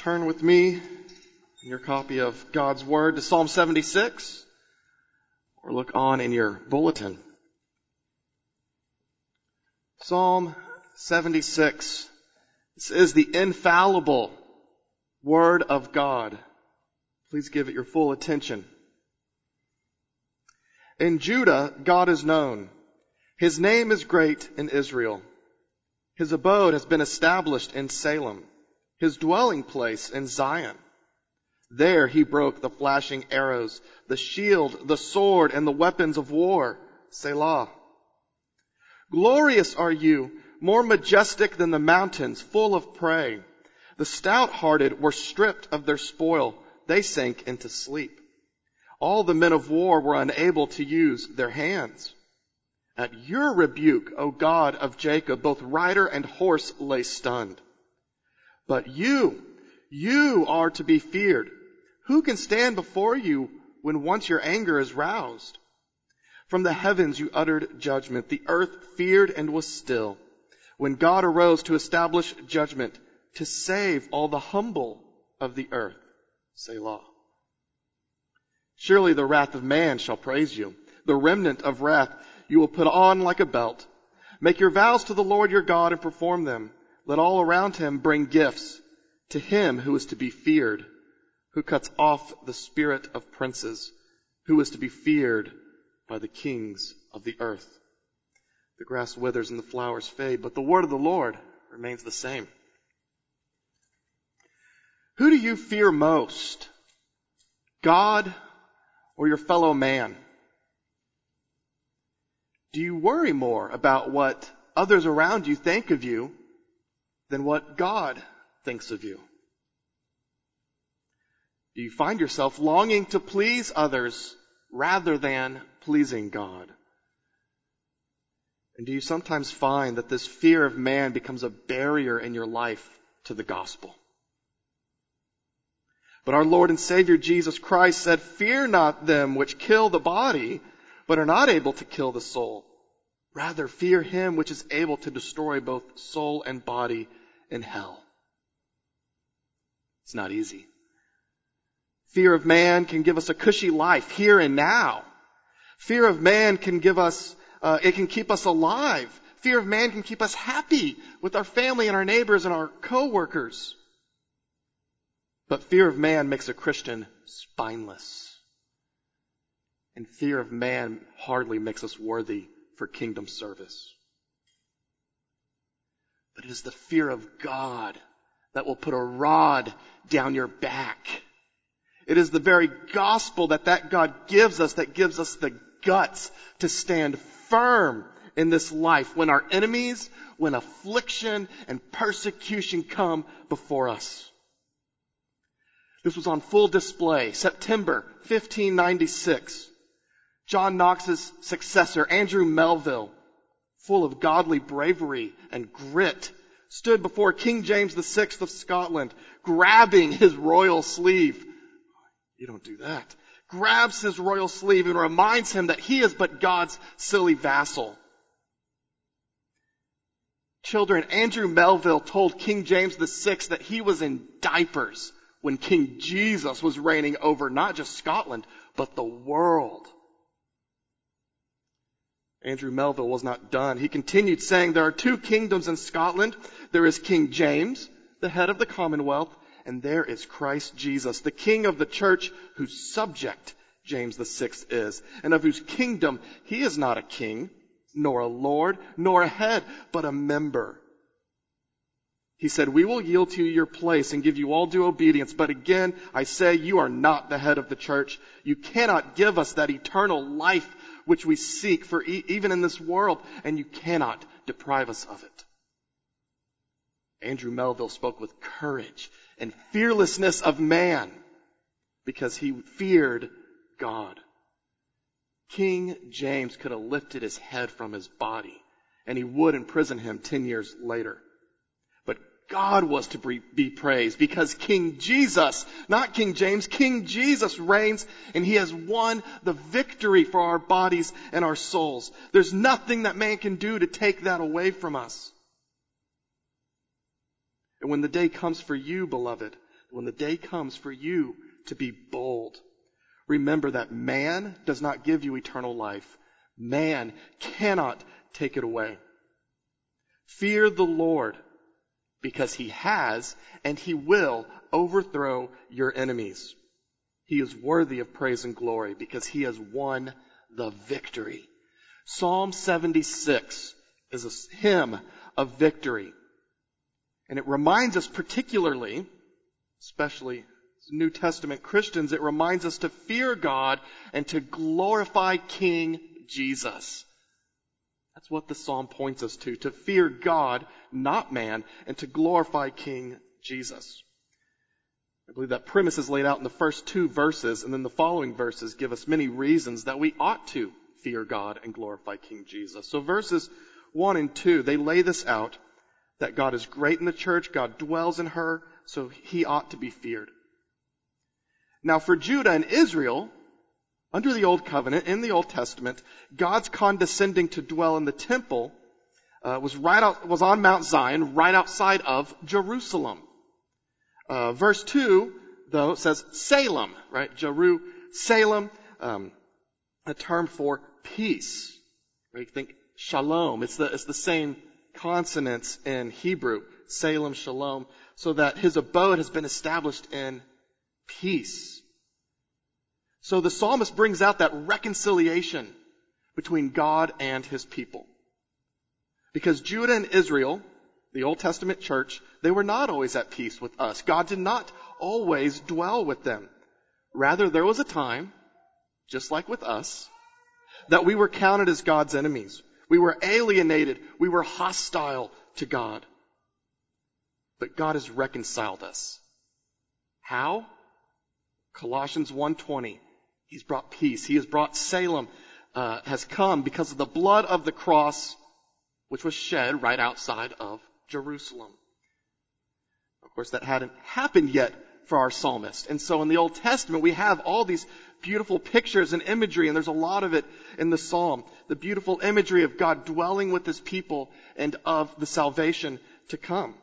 Turn with me in your copy of God's Word to Psalm 76, or look on in your bulletin. Psalm 76. This is the infallible Word of God. Please give it your full attention. In Judah, God is known. His name is great in Israel. His abode has been established in Salem, his dwelling place in Zion. There he broke the flashing arrows, the shield, the sword, and the weapons of war. Selah. Glorious are you, more majestic than the mountains, full of prey. The stout-hearted were stripped of their spoil. They sank into sleep. All the men of war were unable to use their hands. At your rebuke, O God of Jacob, both rider and horse lay stunned. But you are to be feared. Who can stand before you when once your anger is roused? From the heavens you uttered judgment. The earth feared and was still. When God arose to establish judgment, to save all the humble of the earth. Selah. Surely the wrath of man shall praise you. The remnant of wrath you will put on like a belt. Make your vows to the Lord your God and perform them. Let all around him bring gifts to him who is to be feared, who cuts off the spirit of princes, who is to be feared by the kings of the earth. The grass withers and the flowers fade, but the word of the Lord remains the same. Who do you fear most? God or your fellow man? Do you worry more about what others around you think of you than what God thinks of you? Do you find yourself longing to please others rather than pleasing God? And do you sometimes find that this fear of man becomes a barrier in your life to the gospel? But our Lord and Savior Jesus Christ said, "Fear not them which kill the body, but are not able to kill the soul. Rather, fear him which is able to destroy both soul and body in hell." It's not easy. Fear of man can give us a cushy life here and now. Fear of man can give us, it can keep us alive. Fear of man can keep us happy with our family and our neighbors and our co-workers. But fear of man makes a Christian spineless. And fear of man hardly makes us worthy for kingdom service. But it is the fear of God that will put a rod down your back. It is the very gospel that God gives us that gives us the guts to stand firm in this life when our enemies, when affliction and persecution come before us. This was on full display, September 1596. John Knox's successor, Andrew Melville, full of godly bravery and grit, stood before King James VI of Scotland, grabbing his royal sleeve. You don't do that. Grabs his royal sleeve and reminds him that he is but God's silly vassal. Children, Andrew Melville told King James VI that he was in diapers when King Jesus was reigning over not just Scotland, but the world. Andrew Melville was not done. He continued saying, there are two kingdoms in Scotland. There is King James, the head of the Commonwealth, and there is Christ Jesus, the King of the church, whose subject James VI is, and of whose kingdom he is not a king, nor a lord, nor a head, but a member. He said, we will yield to you your place and give you all due obedience. But again, I say, you are not the head of the church. You cannot give us that eternal life which we seek for even in this world, and you cannot deprive us of it. Andrew Melville spoke with courage and fearlessness of man because he feared God. King James could have lifted his head from his body, and he would imprison him 10 years later. But God was to be praised because King Jesus, not King James, King Jesus reigns, and he has won the victory for our bodies and our souls. There's nothing that man can do to take that away from us. And when the day comes for you, beloved, when the day comes for you to be bold, remember that man does not give you eternal life. Man cannot take it away. Fear the Lord, because he has and he will overthrow your enemies. He is worthy of praise and glory because he has won the victory. Psalm 76 is a hymn of victory. And it reminds us particularly, especially New Testament Christians, it reminds us to fear God and to glorify King Jesus. That's what the psalm points us to fear God, not man, and to glorify King Jesus. I believe that premise is laid out in the first 2 verses, and then the following verses give us many reasons that we ought to fear God and glorify King Jesus. So verses 1 and 2, they lay this out, that God is great in the church, God dwells in her, so he ought to be feared. Now for Judah and Israel, under the Old Covenant, in the Old Testament, God's condescending to dwell in the temple was on Mount Zion, right outside of Jerusalem. Verse 2, though, says Salem, right? Salem, a term for peace. Right? You think shalom. It's the same consonants in Hebrew. Salem, shalom. So that his abode has been established in peace. So the psalmist brings out that reconciliation between God and his people. Because Judah and Israel, the Old Testament church, they were not always at peace with us. God did not always dwell with them. Rather, there was a time, just like with us, that we were counted as God's enemies. We were alienated. We were hostile to God. But God has reconciled us. How? Colossians 1:20. He's brought peace. He has brought Salem, has come because of the blood of the cross, which was shed right outside of Jerusalem. Of course, that hadn't happened yet for our psalmist. And so in the Old Testament, we have all these beautiful pictures and imagery, and there's a lot of it in the psalm. The beautiful imagery of God dwelling with his people and of the salvation to come.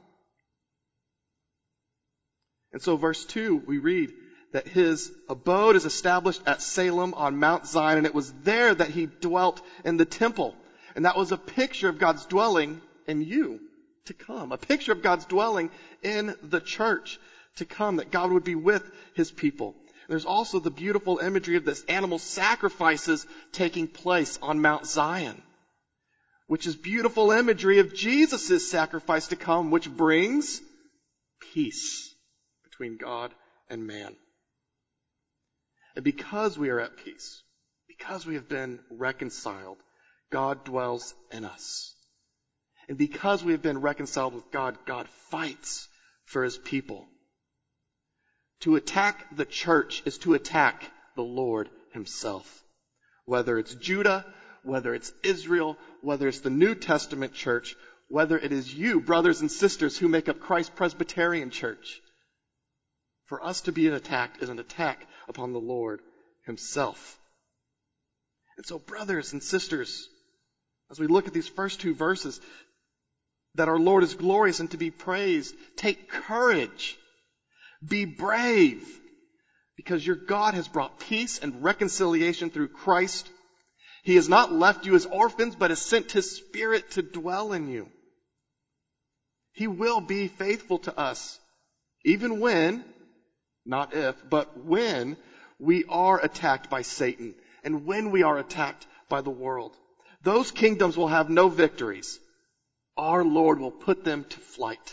And so verse 2, we read that his abode is established at Salem on Mount Zion, and it was there that he dwelt in the temple. And that was a picture of God's dwelling in you to come. A picture of God's dwelling in the church to come, that God would be with his people. There's also the beautiful imagery of this animal sacrifices taking place on Mount Zion, which is beautiful imagery of Jesus' sacrifice to come, which brings peace between God and man. And because we are at peace, because we have been reconciled, God dwells in us. And because we have been reconciled with God, God fights for his people. To attack the church is to attack the Lord himself. Whether it's Judah, whether it's Israel, whether it's the New Testament church, whether it is you, brothers and sisters, who make up Christ Presbyterian Church. For us to be attacked is an attack upon the Lord himself. And so, brothers and sisters, as we look at these first 2 verses, that our Lord is glorious and to be praised, take courage. Be brave, because your God has brought peace and reconciliation through Christ. He has not left you as orphans, but has sent his Spirit to dwell in you. He will be faithful to us, even when, not if, but when we are attacked by Satan and when we are attacked by the world. Those kingdoms will have no victories. Our Lord will put them to flight.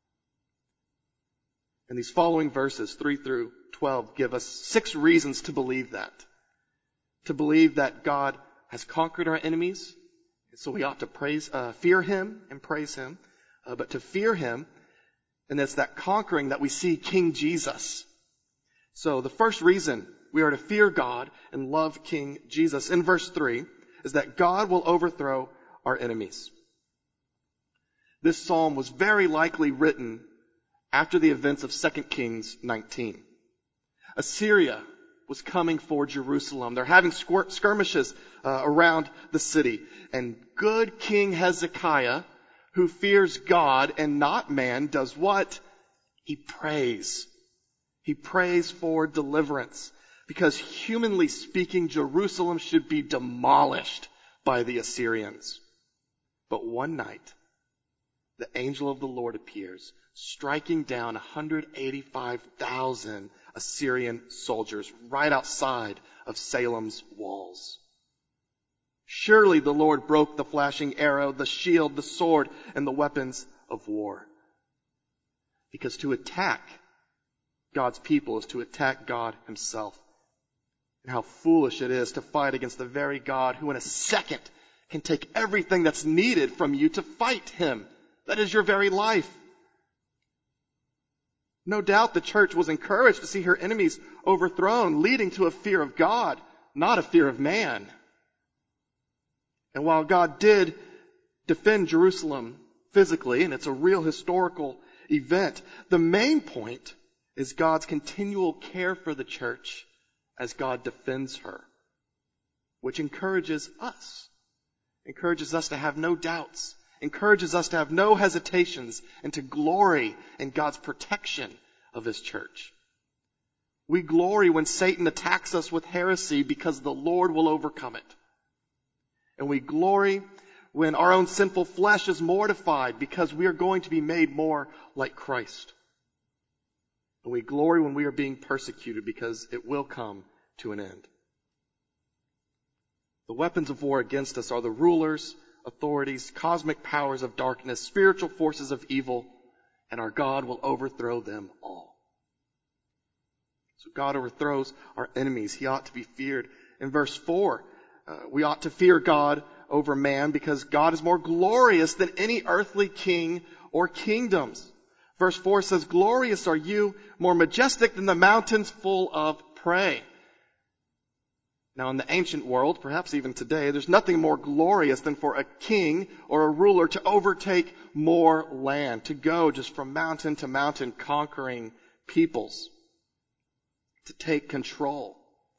And these following verses, 3 through 12, give us 6 reasons to believe that. To believe that God has conquered our enemies. So we ought to fear him and praise him. But to fear him, and it's that conquering that we see King Jesus. So the first reason we are to fear God and love King Jesus in verse 3 is that God will overthrow our enemies. This psalm was very likely written after the events of 2 Kings 19. Assyria was coming for Jerusalem. They're having skirmishes around the city. And good King Hezekiah, who fears God and not man, does what? He prays. He prays for deliverance because, humanly speaking, Jerusalem should be demolished by the Assyrians. But one night, the angel of the Lord appears, striking down 185,000 Assyrian soldiers right outside of Salem's walls. Surely the Lord broke the flashing arrow, the shield, the sword, and the weapons of war. Because to attack God's people is to attack God himself. And how foolish it is to fight against the very God who in a second can take everything that's needed from you to fight him. That is your very life. No doubt the church was encouraged to see her enemies overthrown, leading to a fear of God, not a fear of man. And while God did defend Jerusalem physically, and it's a real historical event, the main point is God's continual care for the church as God defends her, which encourages us to have no doubts, encourages us to have no hesitations, and to glory in God's protection of his church. We glory when Satan attacks us with heresy because the Lord will overcome it. And we glory when our own sinful flesh is mortified because we are going to be made more like Christ. And we glory when we are being persecuted because it will come to an end. The weapons of war against us are the rulers, authorities, cosmic powers of darkness, spiritual forces of evil, and our God will overthrow them all. So God overthrows our enemies. He ought to be feared. In verse 4, we ought to fear God over man because God is more glorious than any earthly king or kingdoms. Verse 4 says, glorious are you, more majestic than the mountains full of prey. Now in the ancient world, perhaps even today, there's nothing more glorious than for a king or a ruler to overtake more land, to go just from mountain to mountain conquering peoples, to take control.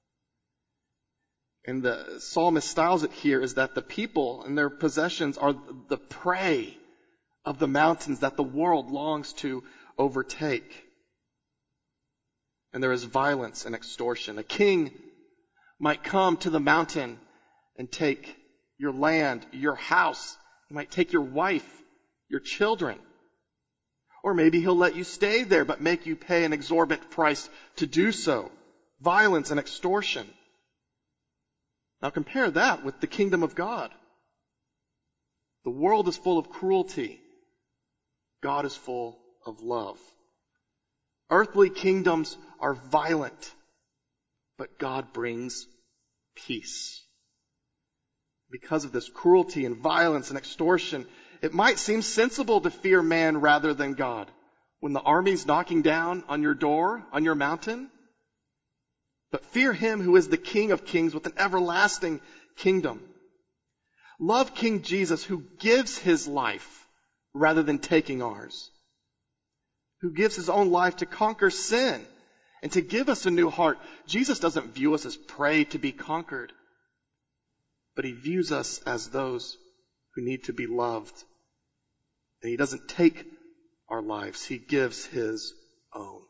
And the psalmist styles it here is that the people and their possessions are the prey of the mountains that the world longs to overtake. And there is violence and extortion. A king might come to the mountain and take your land, your house. He might take your wife, your children. Or maybe he'll let you stay there but make you pay an exorbitant price to do so. Violence and extortion. Now compare that with the kingdom of God. The world is full of cruelty. God is full of love. Earthly kingdoms are violent, but God brings peace. Because of this cruelty and violence and extortion, it might seem sensible to fear man rather than God. When the army's knocking down on your door, on your mountain, but fear him who is the King of kings with an everlasting kingdom. Love King Jesus who gives his life rather than taking ours. Who gives his own life to conquer sin and to give us a new heart. Jesus doesn't view us as prey to be conquered, but he views us as those who need to be loved. And he doesn't take our lives. He gives his own.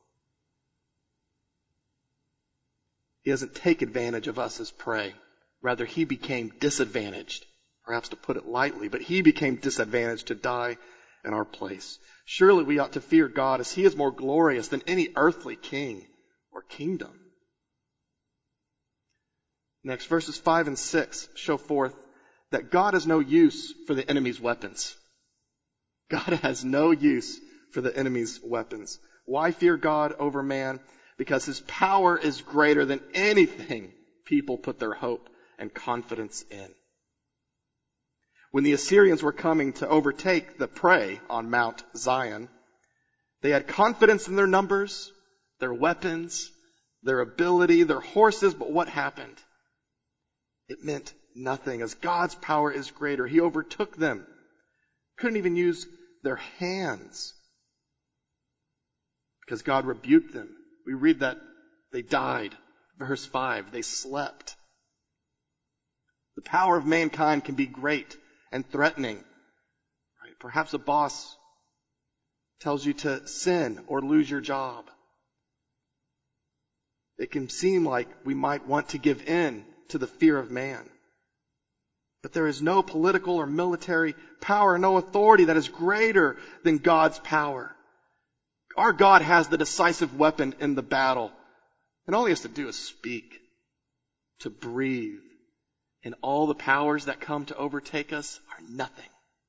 He doesn't take advantage of us as prey. Rather, he became disadvantaged, perhaps to put it lightly, but he became disadvantaged to die in our place. Surely we ought to fear God as he is more glorious than any earthly king or kingdom. Next, verses 5 and 6 show forth that God has no use for the enemy's weapons. God has no use for the enemy's weapons. Why fear God over man? Because his power is greater than anything people put their hope and confidence in. When the Assyrians were coming to overtake the prey on Mount Zion, they had confidence in their numbers, their weapons, their ability, their horses, but what happened? It meant nothing, as God's power is greater. He overtook them. Couldn't even use their hands because God rebuked them. We read that they died. Verse 5, they slept. The power of mankind can be great and threatening. Right? Perhaps a boss tells you to sin or lose your job. it can seem like we might want to give in to the fear of man. But there is no political or military power, no authority that is greater than God's power. Our God has the decisive weapon in the battle. And all he has to do is speak, to breathe. And all the powers that come to overtake us are nothing.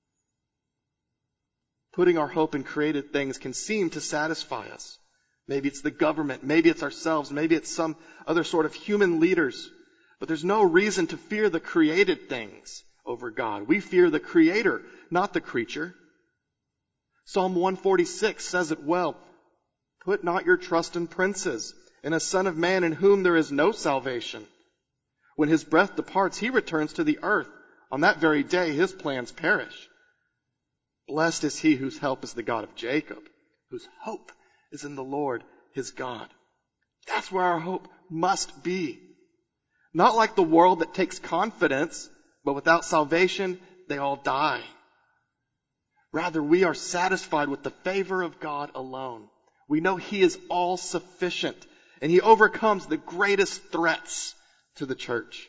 Putting our hope in created things can seem to satisfy us. Maybe it's the government, maybe it's ourselves, maybe it's some other sort of human leaders. But there's no reason to fear the created things over God. We fear the Creator, not the creature. Psalm 146 says it well. Put not your trust in princes, in a son of man in whom there is no salvation. When his breath departs, he returns to the earth. On that very day, his plans perish. Blessed is he whose help is the God of Jacob, whose hope is in the Lord his God. That's where our hope must be. Not like the world that takes confidence, but without salvation, they all die. Rather, we are satisfied with the favor of God alone. We know he is all sufficient, and he overcomes the greatest threats to the church.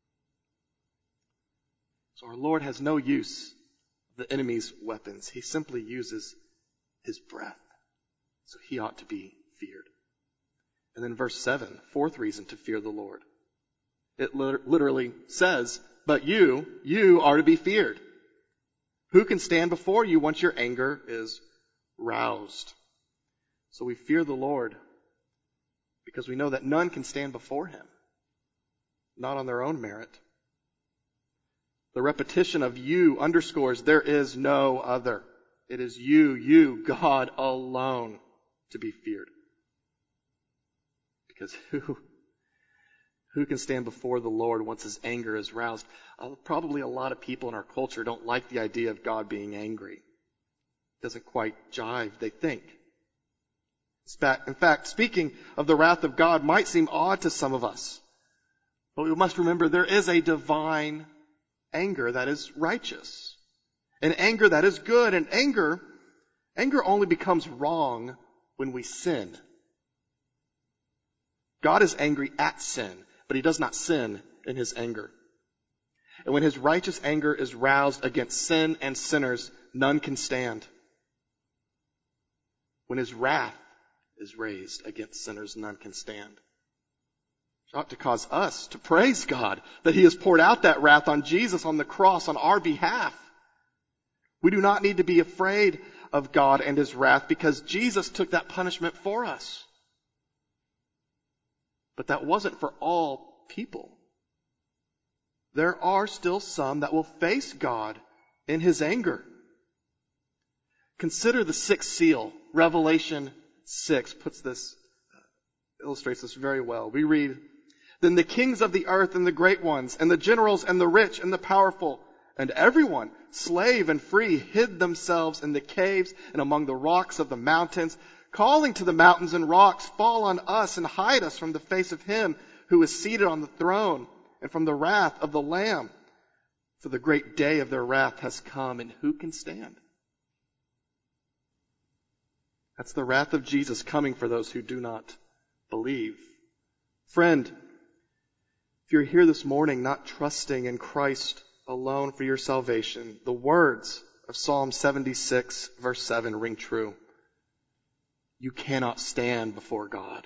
So our Lord has no use of the enemy's weapons. He simply uses his breath. So he ought to be feared. And then verse 7, fourth reason to fear the Lord. It literally says, but you are to be feared. Who can stand before you once your anger is roused? So we fear the Lord because we know that none can stand before him, not on their own merit. The repetition of you underscores there is no other. It is you, God alone, to be feared. Because who can stand before the Lord once his anger is roused? Probably a lot of people in our culture don't like the idea of God being angry. It doesn't quite jive, they think. In fact, speaking of the wrath of God might seem odd to some of us. But we must remember there is a divine anger that is righteous. An anger that is good. And anger only becomes wrong when we sin. God is angry at sin, but he does not sin in his anger. And when his righteous anger is roused against sin and sinners, none can stand. When his wrath is raised against sinners, none can stand. It ought to cause us to praise God that he has poured out that wrath on Jesus on the cross on our behalf. We do not need to be afraid of God and his wrath because Jesus took that punishment for us. But that wasn't for all people. There are still some that will face God in his anger. Consider the sixth seal. Revelation 6 illustrates this very well. We read, then the kings of the earth and the great ones and the generals and the rich and the powerful and everyone, slave and free, hid themselves in the caves and among the rocks of the mountains, calling to the mountains and rocks, fall on us and hide us from the face of him who is seated on the throne and from the wrath of the Lamb. For the great day of their wrath has come, and who can stand? That's the wrath of Jesus coming for those who do not believe. Friend, if you're here this morning not trusting in Christ alone for your salvation, the words of Psalm 76 verse 7 ring true. You cannot stand before God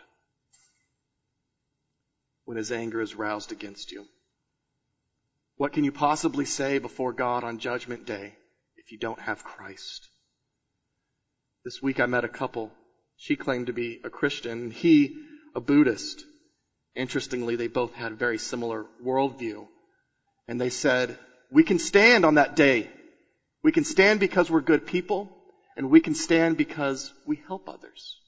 when his anger is roused against you. What can you possibly say before God on Judgment Day if you don't have Christ? This week I met a couple. She claimed to be a Christian, he a Buddhist. Interestingly, they both had a very similar worldview. And they said, we can stand on that day. We can stand because we're good people, and we can stand because we help others.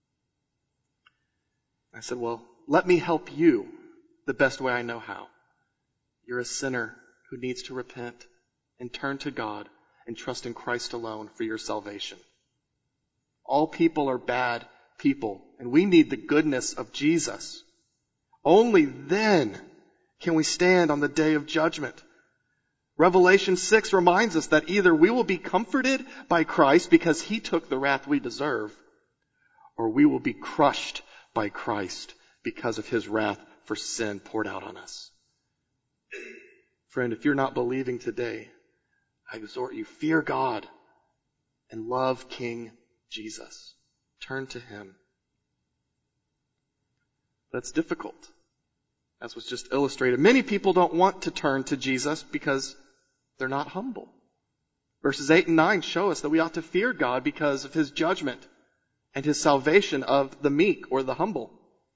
I said, well, let me help you the best way I know how. You're a sinner who needs to repent and turn to God and trust in Christ alone for your salvation. All people are bad people, and we need the goodness of Jesus. Only then can we stand on the day of judgment. Revelation 6 reminds us that either we will be comforted by Christ because he took the wrath we deserve, or we will be crushed by Christ because of his wrath for sin poured out on us. Friend, if you're not believing today, I exhort you, fear God and love King Jesus. Turn to him. That's difficult, as was just illustrated. Many people don't want to turn to Jesus because they're not humble. Verses 8 and 9 show us that we ought to fear God because of his judgment and his salvation of the meek or the humble.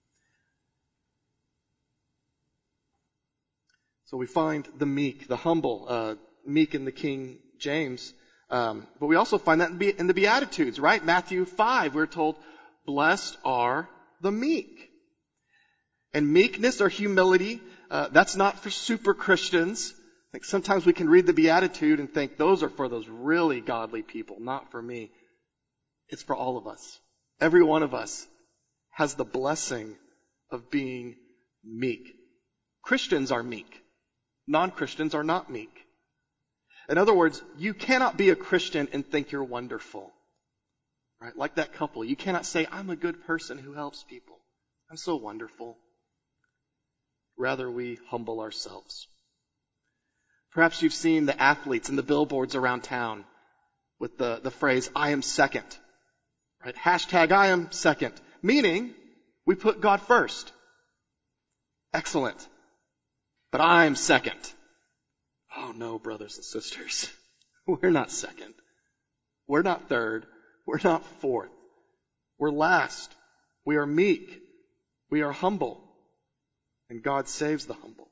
So we find the meek, the humble, meek in the King James. But we also find that in the Beatitudes, right? Matthew 5, we're told, blessed are the meek. And meekness or humility, that's not for super Christians. Like sometimes we can read the Beatitude and think those are for those really godly people, not for me. It's for all of us. Every one of us has the blessing of being meek. Christians are meek. Non-Christians are not meek. In other words, you cannot be a Christian and think you're wonderful. Right? Like that couple. You cannot say, I'm a good person who helps people. I'm so wonderful. Rather, we humble ourselves. Perhaps you've seen the athletes and the billboards around town with the phrase, I am second. Right? Hashtag I am second. Meaning, we put God first. Excellent. But I'm second. Oh no, brothers and sisters. We're not second. We're not third. We're not fourth. We're last. We are meek. We are humble. And God saves the humble.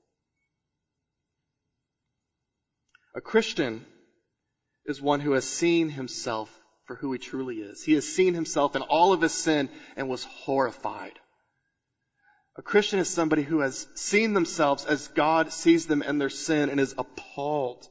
A Christian is one who has seen himself for who he truly is. He has seen himself in all of his sin and was horrified. A Christian is somebody who has seen themselves as God sees them in their sin and is appalled.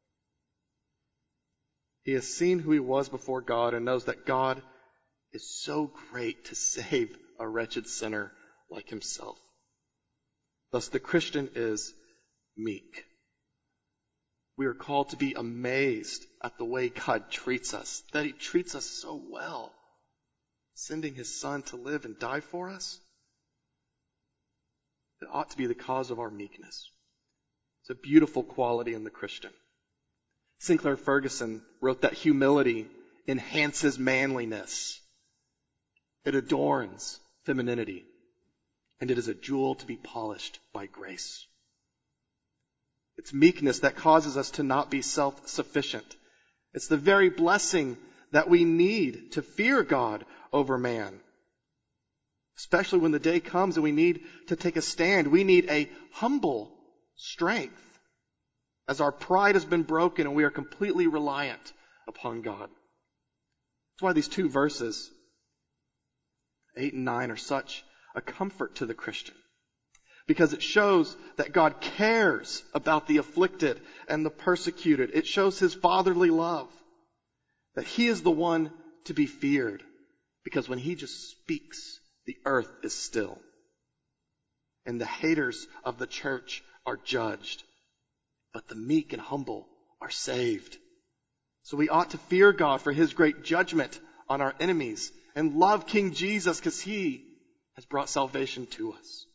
He has seen who he was before God and knows that God is so great to save a wretched sinner like himself. Thus, the Christian is meek. We are called to be amazed at the way God treats us, that he treats us so well, sending his Son to live and die for us. It ought to be the cause of our meekness. It's a beautiful quality in the Christian. Sinclair Ferguson wrote that humility enhances manliness. It adorns femininity. And it is a jewel to be polished by grace. It's meekness that causes us to not be self-sufficient. It's the very blessing that we need to fear God over man. Especially when the day comes and we need to take a stand. We need a humble strength as our pride has been broken and we are completely reliant upon God. That's why these two verses, 8 and 9, are such a comfort to the Christian. Because it shows that God cares about the afflicted and the persecuted. It shows his fatherly love. That he is the one to be feared. Because when he just speaks, the earth is still. And the haters of the church are judged. But the meek and humble are saved. So we ought to fear God for his great judgment on our enemies. And love King Jesus because he has brought salvation to us.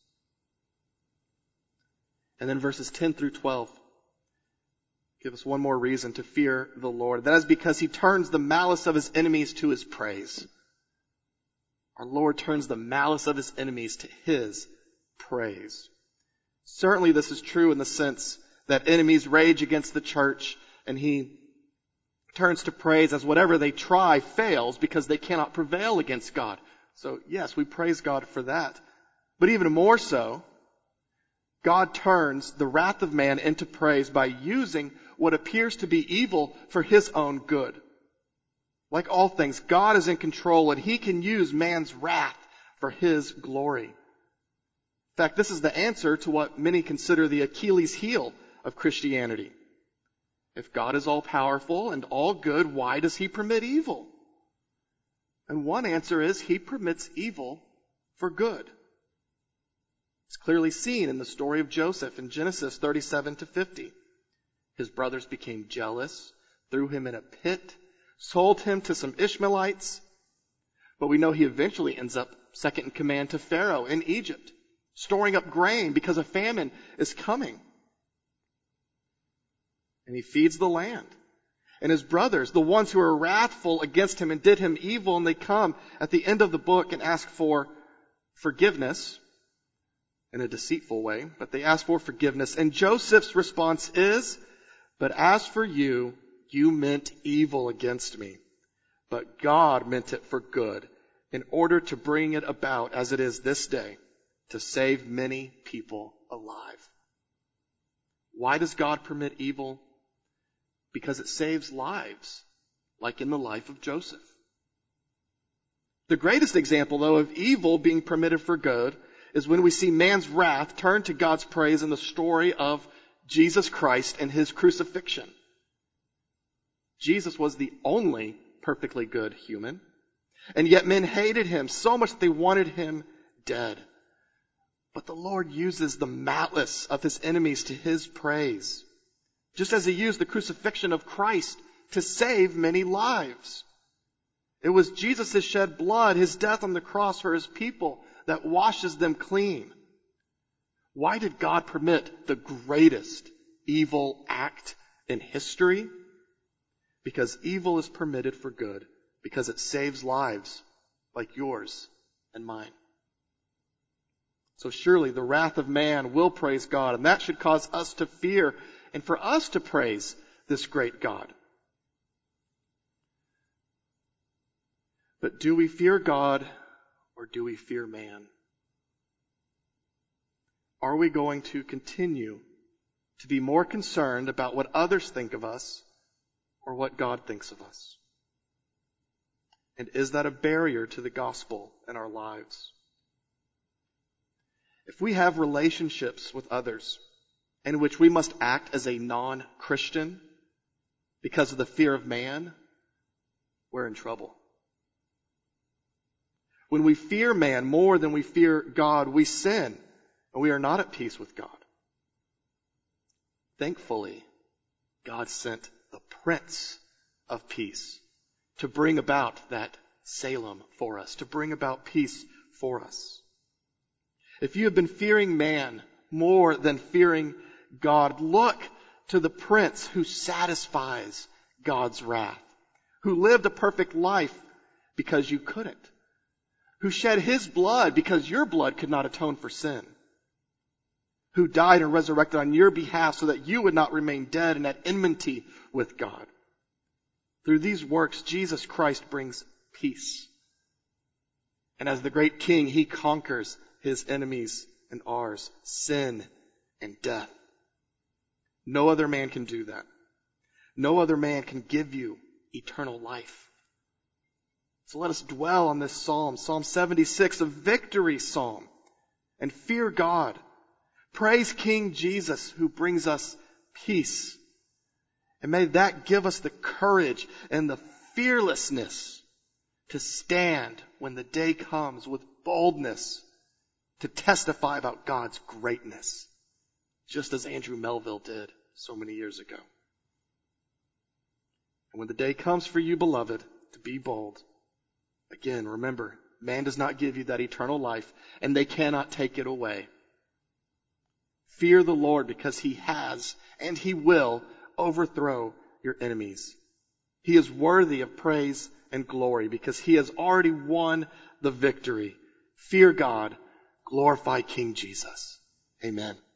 And then verses 10 through 12 give us one more reason to fear the Lord. That is because he turns the malice of his enemies to his praise. Our Lord turns the malice of his enemies to his praise. Certainly this is true in the sense that enemies rage against the church and he turns to praise as whatever they try fails because they cannot prevail against God. So yes, we praise God for that. But even more so, God turns the wrath of man into praise by using what appears to be evil for his own good. Like all things, God is in control and he can use man's wrath for his glory. In fact, this is the answer to what many consider the Achilles heel of Christianity. If God is all powerful and all good, why does he permit evil? And one answer is he permits evil for good. It's clearly seen in the story of Joseph in Genesis 37 to 50. His brothers became jealous, threw him in a pit, sold him to some Ishmaelites. But we know he eventually ends up second in command to Pharaoh in Egypt. storing up grain because a famine is coming. And he feeds the land. And his brothers, the ones who are wrathful against him and did him evil, and they come at the end of the book and ask for forgiveness in a deceitful way, but they ask for forgiveness. And Joseph's response is, "But as for you, you meant evil against me, but God meant it for good, in order to bring it about as it is this day, to save many people alive." Why does God permit evil? Because it saves lives, like in the life of Joseph. The greatest example, though, of evil being permitted for good is when we see man's wrath turn to God's praise in the story of Jesus Christ and his crucifixion. Jesus was the only perfectly good human, and yet men hated him so much that they wanted him dead. But the Lord uses the malice of his enemies to his praise, just as he used the crucifixion of Christ to save many lives. It was Jesus' shed blood, his death on the cross for his people, that washes them clean. Why did God permit the greatest evil act in history? Because evil is permitted for good, because it saves lives like yours and mine. So surely the wrath of man will praise God, and that should cause us to fear and for us to praise this great God. But do we fear God or do we fear man? Are we going to continue to be more concerned about what others think of us or what God thinks of us? And is that a barrier to the gospel in our lives? If we have relationships with others in which we must act as a non-Christian because of the fear of man, we're in trouble. When we fear man more than we fear God, we sin, and we are not at peace with God. Thankfully, God sent the Prince of Peace to bring about that Salem for us, to bring about peace for us. If you have been fearing man more than fearing God, look to the Prince who satisfies God's wrath, who lived a perfect life because you couldn't, who shed his blood because your blood could not atone for sin, who died and resurrected on your behalf so that you would not remain dead and at enmity with God. Through these works, Jesus Christ brings peace. And as the great King, he conquers his enemies and ours, sin and death. No other man can do that. No other man can give you eternal life. So let us dwell on this psalm, Psalm 76, a victory psalm, and fear God. Praise King Jesus who brings us peace. And may that give us the courage and the fearlessness to stand when the day comes with boldness to testify about God's greatness, just as Andrew Melville did so many years ago. And when the day comes for you, beloved, to be bold, again, remember, man does not give you that eternal life, and they cannot take it away. Fear the Lord because he has and he will overthrow your enemies. He is worthy of praise and glory because he has already won the victory. Fear God. Glorify King Jesus. Amen.